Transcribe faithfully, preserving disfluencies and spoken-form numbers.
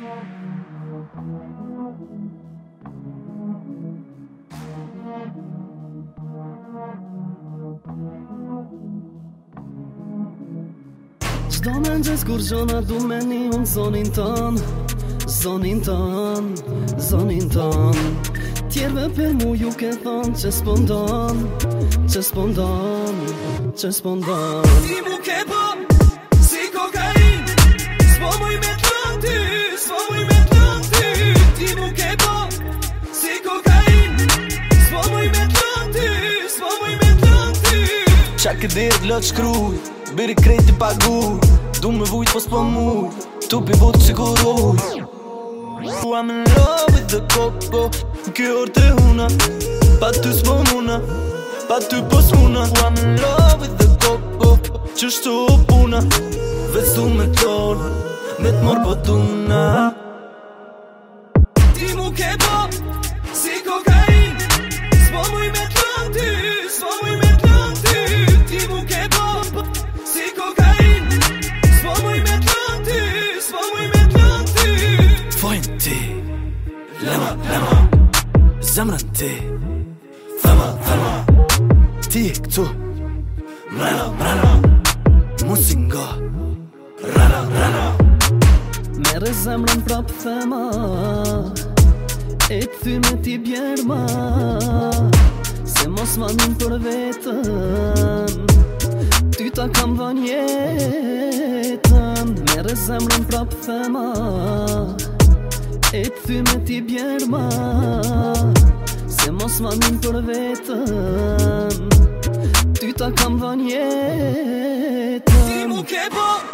Qdo me nxes kur gjona du me një unë zonin ton, zonin ton, zonin ton. Tjerve për mu ju ke thon që s'pondon, që s'pondon, që s'pondon. Ti mu ke po si kokain, s'po muj me t'lën ty, s'po muj me t'lën ty. Ti mu ke po si kokain, s'po muj me t'lën ty, s'po muj me t'lën ty. Qa ke dirë lot shkruj, biri krejti paguj. Du me vujt po s'po muj, tu pi vot që kur uj. I'm in love with the coco, kjo orë të huna, pa ty s'po muna, pa ty po s'muna. I'm in love with the coco, që shtu o puna, veç du me ton, me t'mor po tuna. Ti mu ke po si kokain, s'po muj me t'lën ty, s'po muj me t'lën ty. Ti mu ke po si kokain, s'po muj me t'lën ty, s'po muj me t'lën ty. Fojnë ti, lema, lema, zemrën ti, thema, thema. Ti e këtu, mrena, mrena, musingo, rana, rana. Mere zemrën prap thema, e t'thyme ti bjerma, se mos manin për vetën, ty ta kam dhën jetën. Mere zemrën prap thema, e t'thyme ti bjerma, se mos manin për vetën, ty ta kam dhën jetën. Ti mu ke po